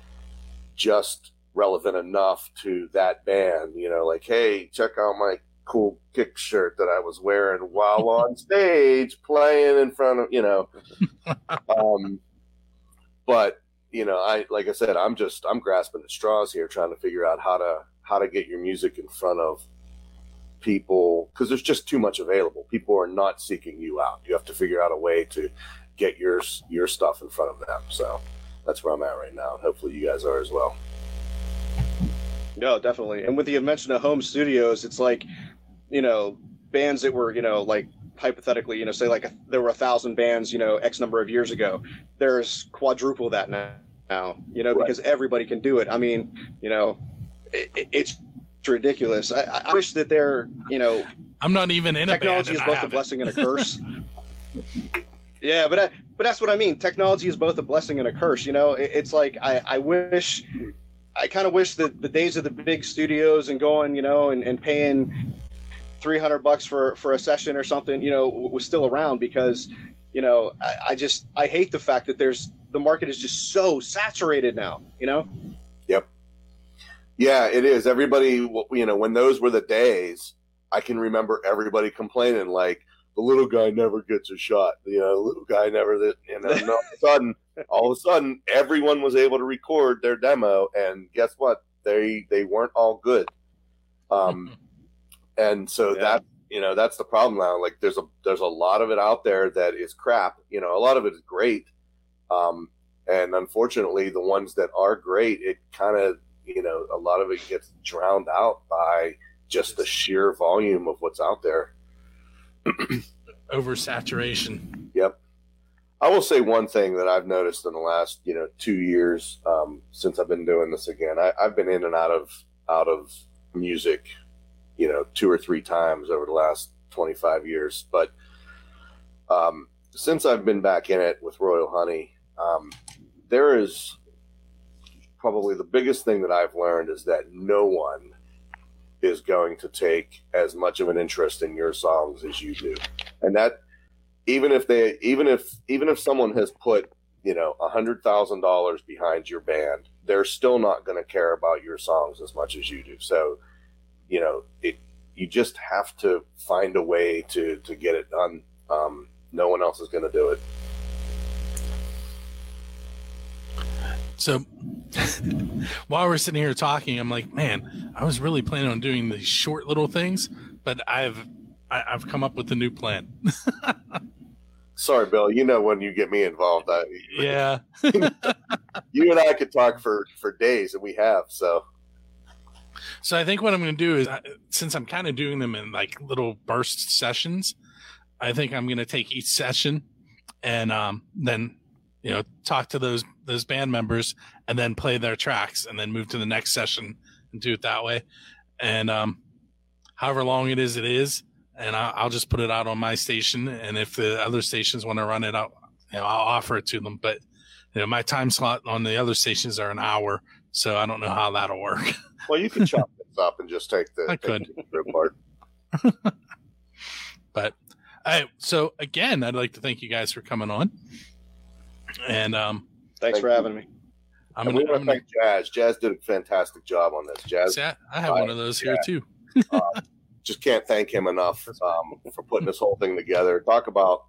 just relevant enough to that band, like, hey, check out my cool Kick shirt that I was wearing while on stage playing in front of, but like I said, I'm grasping at straws here, trying to figure out how to get your music in front of people, because there's just too much available. People are not seeking you out. You have to figure out a way to get your stuff in front of them. So that's where I'm at right now. Hopefully you guys are as well. No, definitely. And with the invention of home studios, it's like, bands that were, like hypothetically, say like there were 1,000 bands, X number of years ago. There's quadruple that now, because everybody can do it. I mean, it's ridiculous. I wish that they're, I'm not even in a band. Technology is both a blessing and a curse. Yeah, but that's what I mean. Technology is both a blessing and a curse. It's like I kind of wish that the days of the big studios and going, and paying $300 for a session or something, was still around, because, I hate the fact that the market is just so saturated now. Yep. Yeah, it is. Everybody, when those were the days, I can remember everybody complaining like, the little guy never gets a shot. The little guy never. And all of a sudden, everyone was able to record their demo, and guess what? They weren't all good. And so that's the problem now. Like there's a lot of it out there that is crap. A lot of it is great, and unfortunately, the ones that are great, it kind of a lot of it gets drowned out by just the sheer volume of what's out there. Oversaturation. Yep. I will say one thing that I've noticed in the last 2 years since I've been doing this again. I've been in and out of music 2 or 3 times over the last 25 years, but since I've been back in it with Royal Honey, there is probably the biggest thing that I've learned is that no one is going to take as much of an interest in your songs as you do. And that even if someone has put, $100,000 behind your band, they're still not going to care about your songs as much as you do. So, you just have to find a way to get it done. No one else is going to do it. So while we're sitting here talking, I'm like, man, I was really planning on doing these short little things, but I've come up with a new plan. Sorry, Bill. When you get me involved, yeah. You and I could talk for days, and we have. So I think what I'm going to do is, since I'm kind of doing them in like little burst sessions, I think I'm going to take each session and then talk to those band members and then play their tracks and then move to the next session and do it that way. And however long it is, and I'll just put it out on my station. And if the other stations want to run it out, I'll offer it to them. But my time slot on the other stations are an hour, so I don't know how that'll work. Well, you can chop this up and just take the part. But so again, I'd like to thank you guys for coming on. And Thanks for having me. I'm going to thank Jazz. Jazz did a fantastic job on this. Jazz, I have one of those here too. Just can't thank him enough for putting this whole thing together. Talk about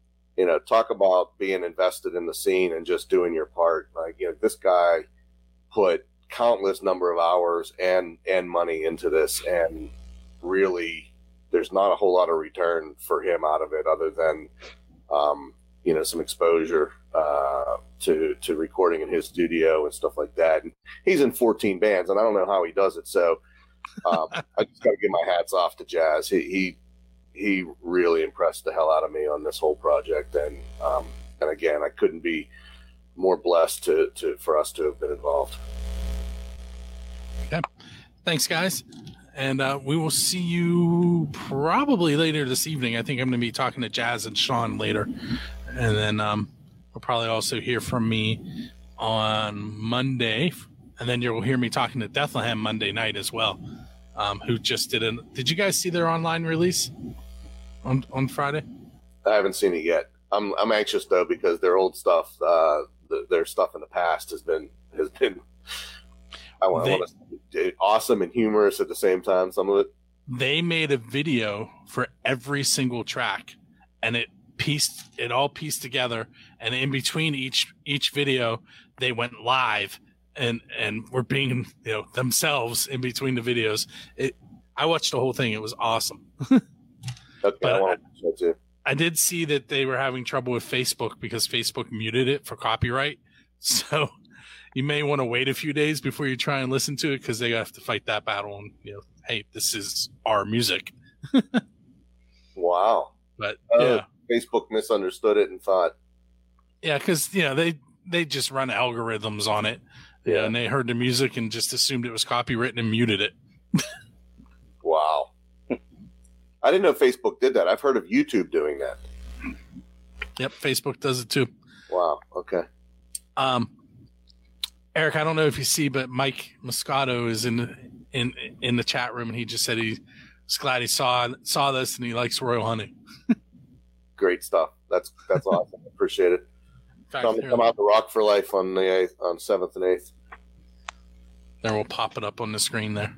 being invested in the scene and just doing your part. Like, this guy put countless number of hours and money into this, and really there's not a whole lot of return for him out of it other than some exposure to recording in his studio and stuff like that. And he's in 14 bands, and I don't know how he does it. So I just got to give my hats off to Jazz. He really impressed the hell out of me on this whole project, and again, I couldn't be more blessed for us to have been involved. Okay, thanks, guys, and we will see you probably later this evening. I think I'm going to be talking to Jazz and Sean later, and then we'll probably also hear from me on Monday, and then you'll hear me talking to Deathlehem Monday night as well. Who just did you guys see their online release on Friday? I haven't seen it yet. I'm anxious though, because their old stuff, their stuff in the past has been I want to say awesome and humorous at the same time. Some of it. They made a video for every single track, and it all pieced together. And in between each video, they went live and were being themselves in between the videos. I watched the whole thing. It was awesome. Okay, but I want to watch that too. I did see that they were having trouble with Facebook because Facebook muted it for copyright. So you may want to wait a few days before you try and listen to it, because they have to fight that battle. And hey, this is our music. Wow. But Facebook misunderstood it and thought. Yeah, because they just run algorithms on it. Yeah, and they heard the music and just assumed it was copywritten and muted it. Wow. I didn't know Facebook did that. I've heard of YouTube doing that. Yep, Facebook does it too. Wow. Okay. Eric, I don't know if you see, but Mike Moscato is in the chat room, and he just said he's glad he saw this and he likes Royal Honey. Great stuff. That's awesome. Appreciate it. Come out to Rock for Life on the 8th, on 7th and 8th. Then we'll pop it up on the screen there.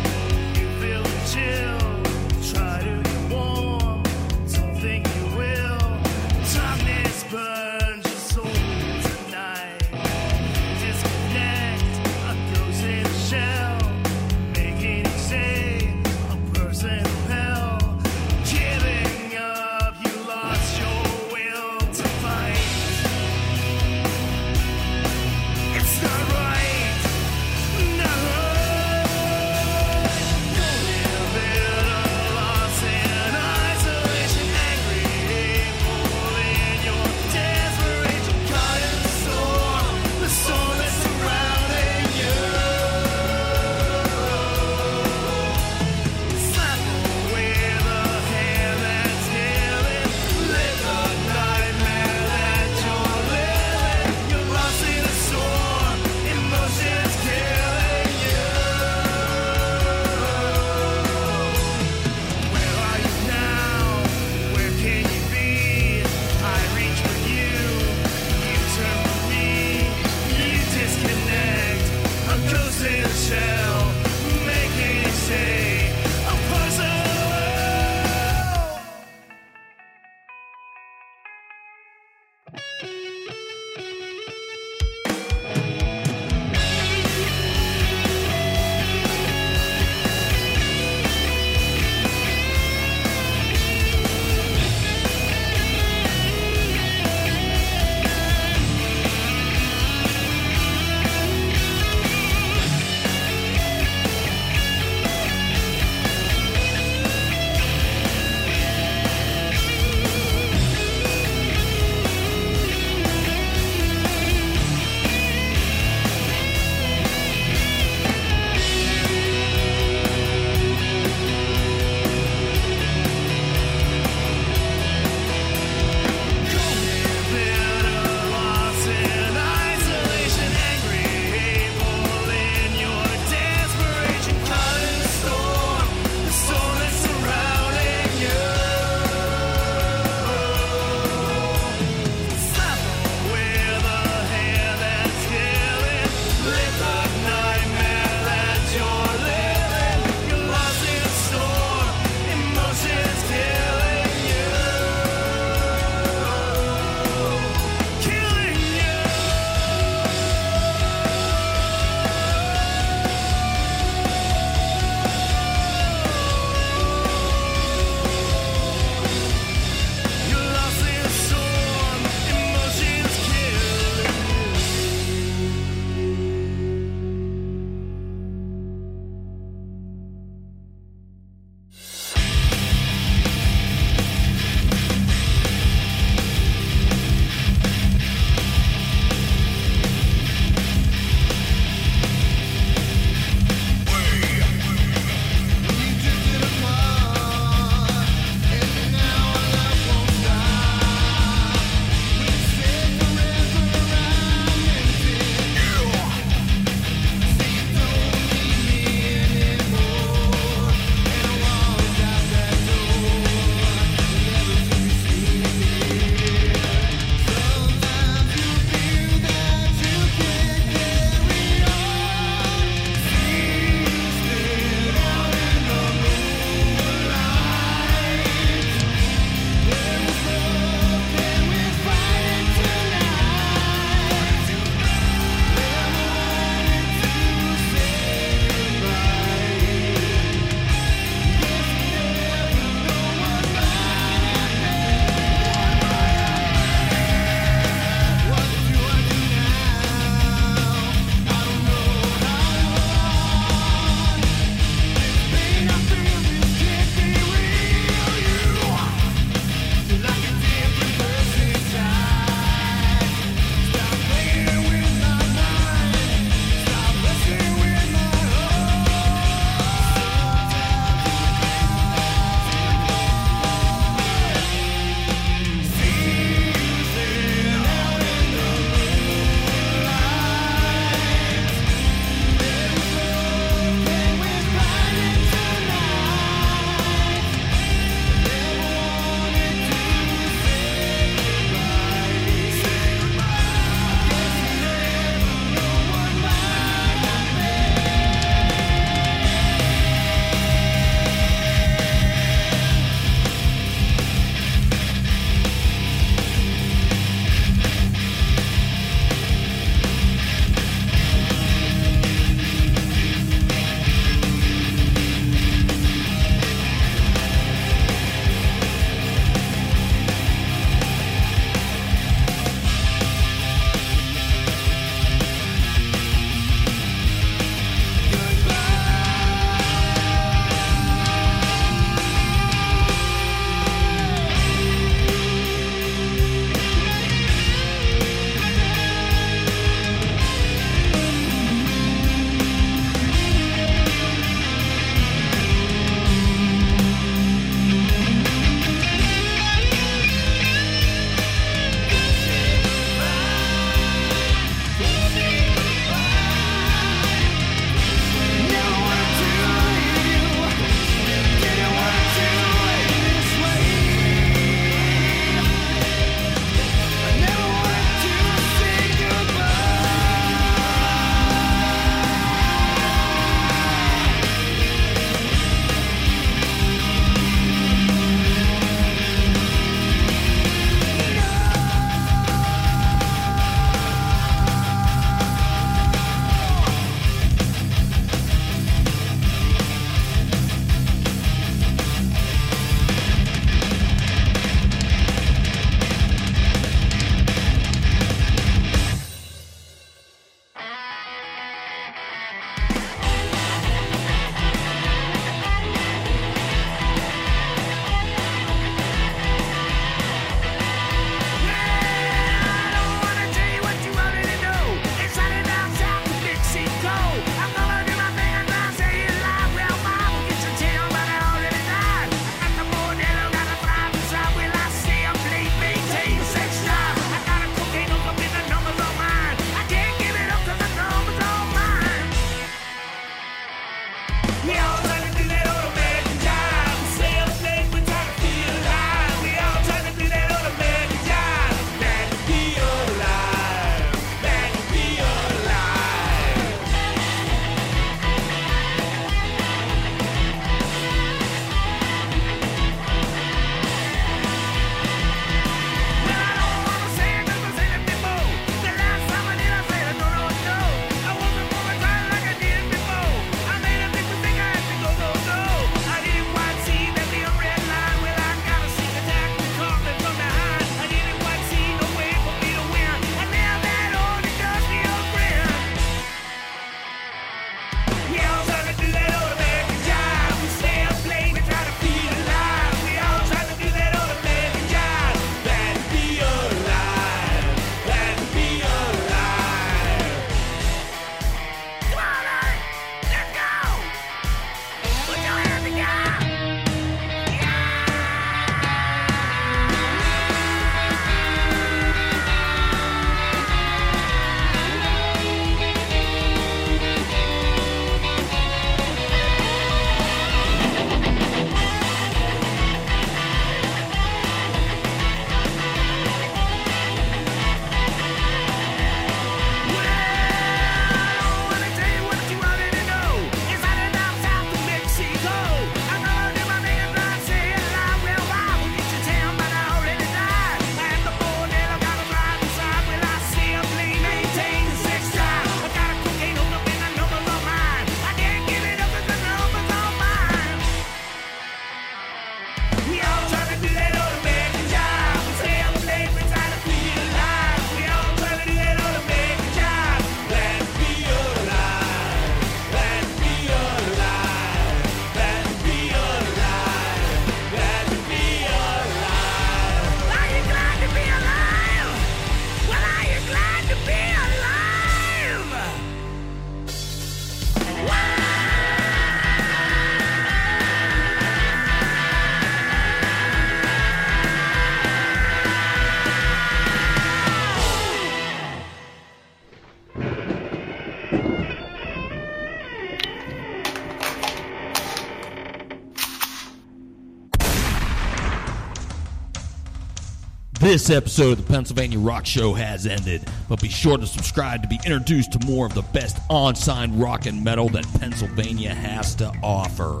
This episode of the Pennsylvania Rock Show has ended, but be sure to subscribe to be introduced to more of the best on-sign rock and metal that Pennsylvania has to offer.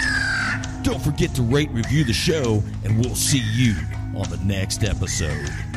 Don't forget to rate and review the show, and we'll see you on the next episode.